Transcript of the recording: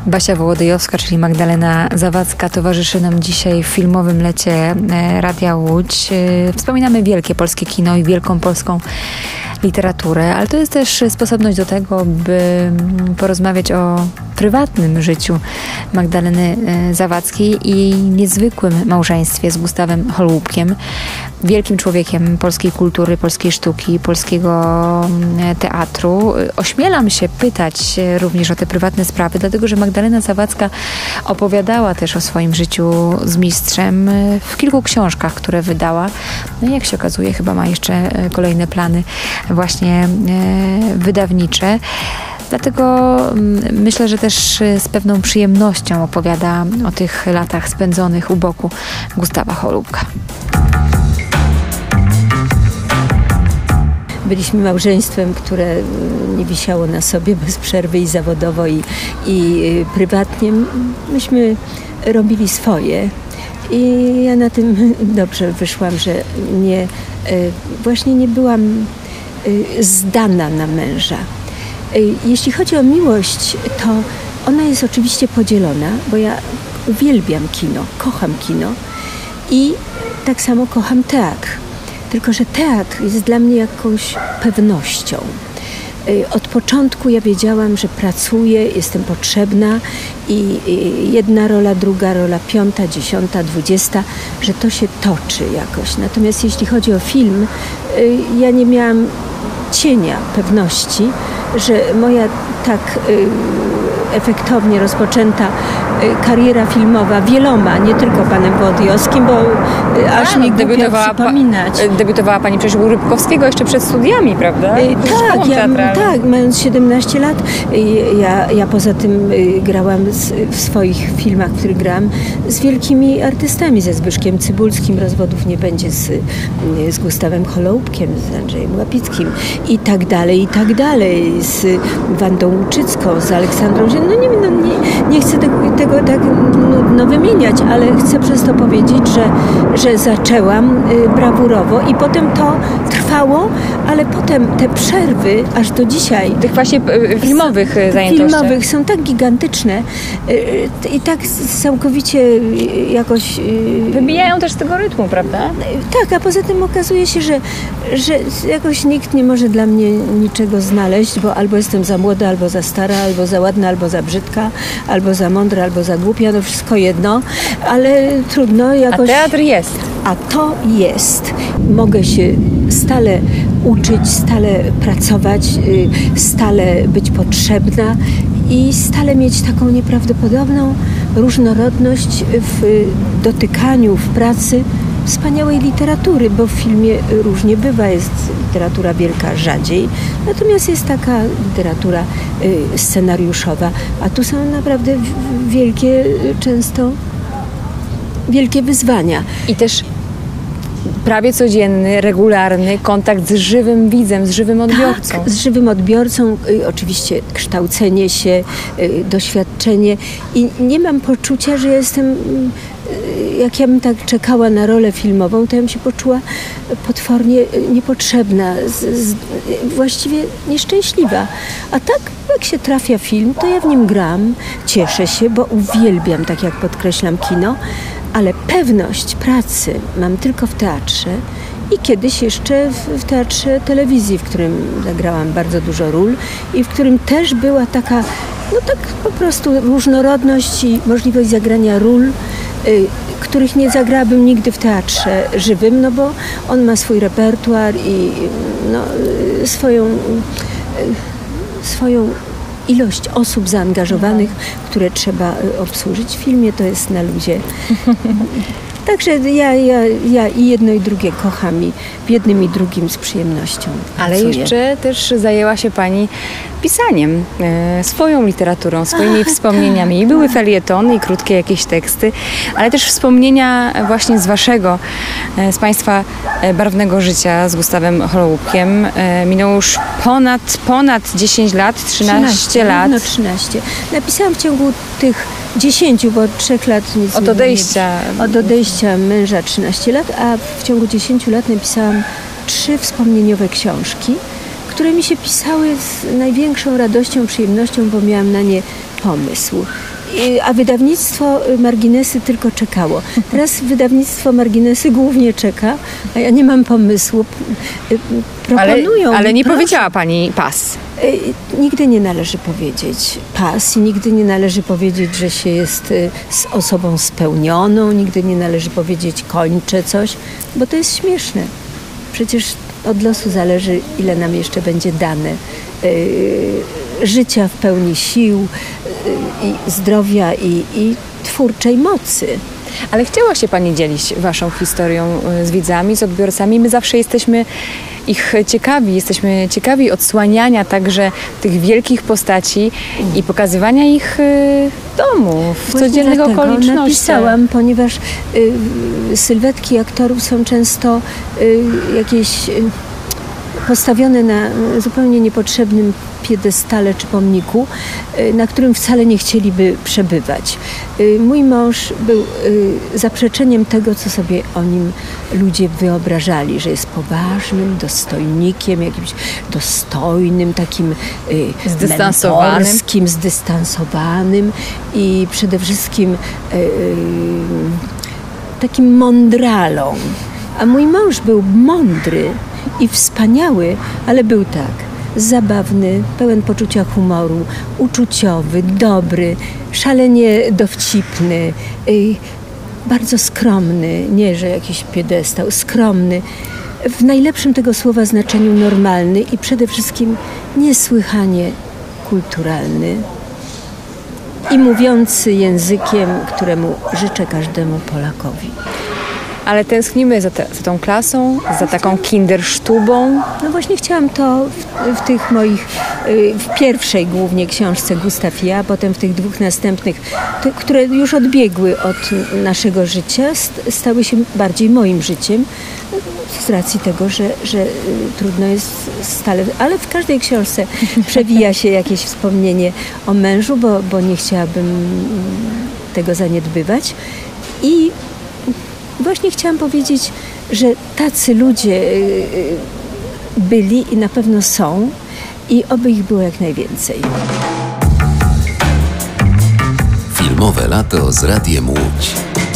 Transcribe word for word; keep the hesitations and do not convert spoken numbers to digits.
Basia Wołodyjowska, czyli Magdalena Zawadzka, towarzyszy nam dzisiaj w filmowym lecie Radia Łódź. Wspominamy wielkie polskie kino i wielką polską literaturę, ale to jest też sposobność do tego, by porozmawiać o prywatnym życiu Magdaleny Zawadzkiej i niezwykłym małżeństwie z Gustawem Holubkiem, wielkim człowiekiem polskiej kultury, polskiej sztuki, polskiego teatru. Ośmielam się pytać również o te prywatne sprawy, dlatego że Magdalena Zawadzka opowiadała też o swoim życiu z mistrzem w kilku książkach, które wydała. No i jak się okazuje, chyba ma jeszcze kolejne plany właśnie wydawnicze. Dlatego myślę, że też z pewną przyjemnością opowiada o tych latach spędzonych u boku Gustawa Holubka. Byliśmy małżeństwem, które nie wisiało na sobie bez przerwy i zawodowo, i, i prywatnie. Myśmy robili swoje i ja na tym dobrze wyszłam, że nie, właśnie nie byłam zdana na męża. Jeśli chodzi o miłość, to ona jest oczywiście podzielona, bo ja uwielbiam kino, kocham kino i tak samo kocham teatr. Tylko że teatr jest dla mnie jakąś pewnością. Od początku ja wiedziałam, że pracuję, jestem potrzebna i jedna rola, druga rola, piąta, dziesiąta, dwudziesta, że to się toczy jakoś. Natomiast jeśli chodzi o film, ja nie miałam cienia pewności, że moja tak efektownie rozpoczęta kariera filmowa wieloma, nie tylko panem Wołodyjowskim, bo aż A, mi no, głupio debiutowała, przypominać. Pa, debiutowała pani przecież u Rybkowskiego jeszcze przed studiami, prawda? Tak, ja, tak, mając siedemnaście lat, ja, ja poza tym grałam z, w swoich filmach, w których grałam, z wielkimi artystami, ze Zbyszkiem Cybulskim, Rozwodów nie będzie, z, z Gustawem Holubkiem, z Andrzejem Łapickim i tak dalej, i tak dalej, z Wandą Łuczycką, z Aleksandrą Ziel. No nie, no nie, nie chcę tego, tego tak nudno wymieniać, ale chcę przez to powiedzieć, że, że zaczęłam brawurowo i potem to trwało, ale potem te przerwy aż do dzisiaj, tych właśnie filmowych są, zajętościach. filmowych są tak gigantyczne i tak całkowicie jakoś wybijają też z tego rytmu, prawda? Tak, a poza tym okazuje się, że, że jakoś nikt nie może dla mnie niczego znaleźć, bo albo jestem za młoda, albo za stara, albo za ładna, albo za brzydka, albo za mądra, albo za głupia, no wszystko jedno, ale trudno jakoś... A teatr jest. A to jest. Mogę się stale uczyć, stale pracować, stale być potrzebna i stale mieć taką nieprawdopodobną różnorodność w dotykaniu, w pracy wspaniałej literatury, bo w filmie różnie bywa, jest literatura wielka rzadziej, natomiast jest taka literatura scenariuszowa, a tu są naprawdę wielkie, często wielkie wyzwania. I też prawie codzienny, regularny kontakt z żywym widzem, z żywym odbiorcą. Tak, z żywym odbiorcą, y, oczywiście kształcenie się, y, doświadczenie i nie mam poczucia, że jestem, y, jak ja bym tak czekała na rolę filmową, to ja bym się poczuła potwornie niepotrzebna, z, z, właściwie nieszczęśliwa. A tak, jak się trafia film, to ja w nim gram, cieszę się, bo uwielbiam, tak jak podkreślam, kino, ale pewność pracy mam tylko w teatrze i kiedyś jeszcze w, w teatrze telewizji, w którym zagrałam bardzo dużo ról i w którym też była taka, no tak po prostu różnorodność i możliwość zagrania ról, y, których nie zagrałabym nigdy w teatrze żywym, no bo on ma swój repertuar i no, y, swoją, y, swoją ilość osób zaangażowanych, które trzeba obsłużyć w filmie, to jest na luzie. Także ja, ja, ja i jedno i drugie kocham i w jednym i drugim z przyjemnością Ale pracuję. jeszcze też zajęła się pani pisaniem, e, swoją literaturą, swoimi Ach, wspomnieniami. Tak, I były felietony i krótkie jakieś teksty, ale też wspomnienia właśnie z waszego, e, z państwa e, barwnego życia z Gustawem Holubkiem. E, minęło już ponad, ponad dziesięć lat, trzynaście lat. No trzynaście. Napisałam w ciągu tych dziesięciu, bo od trzech lat nic Od odejścia. Nie, od odejścia męża trzynaście lat, a w ciągu dziesięciu lat napisałam trzy wspomnieniowe książki, które mi się pisały z największą radością, przyjemnością, bo miałam na nie pomysł. a wydawnictwo Marginesy tylko czekało. Teraz wydawnictwo Marginesy głównie czeka, a ja nie mam pomysłu. Proponują. Ale, ale nie proszę. powiedziała pani pas. Nigdy nie należy powiedzieć pas i nigdy nie należy powiedzieć, że się jest z osobą spełnioną, nigdy nie należy powiedzieć kończę coś, bo to jest śmieszne. Przecież od losu zależy, ile nam jeszcze będzie dane. Yy, życia w pełni sił, yy, i zdrowia i, i twórczej mocy. Ale chciała się pani dzielić waszą historią z widzami, z odbiorcami. My zawsze jesteśmy ich ciekawi, jesteśmy ciekawi odsłaniania także tych wielkich postaci i pokazywania ich w domu, w Właśnie codziennych okolicznościach. Napisałam, ponieważ y, sylwetki aktorów są często y, jakieś y, postawione na zupełnie niepotrzebnym piedestale czy pomniku, na którym wcale nie chcieliby przebywać. Mój mąż był zaprzeczeniem tego, co sobie o nim ludzie wyobrażali, że jest poważnym dostojnikiem, jakimś dostojnym, takim zdystansowanym, mentorskim, zdystansowanym i przede wszystkim takim mądralą. A mój mąż był mądry i wspaniały, ale był tak, zabawny, pełen poczucia humoru, uczuciowy, dobry, szalenie dowcipny, yy, bardzo skromny, nie że jakiś piedestał, skromny, w najlepszym tego słowa znaczeniu normalny i przede wszystkim niesłychanie kulturalny i mówiący językiem, któremu życzę każdemu Polakowi. Ale tęsknimy za, te, za tą klasą, za taką kindersztubą. No właśnie chciałam to w, w tych moich, w pierwszej głównie książce Gustaw i ja, potem w tych dwóch następnych, te, które już odbiegły od naszego życia, stały się bardziej moim życiem, z racji tego, że, że trudno jest stale, ale w każdej książce przewija się jakieś wspomnienie o mężu, bo, bo nie chciałabym tego zaniedbywać. I właśnie chciałam powiedzieć, że tacy ludzie byli i na pewno są i oby ich było jak najwięcej. Filmowe lato z Radiem Łódź.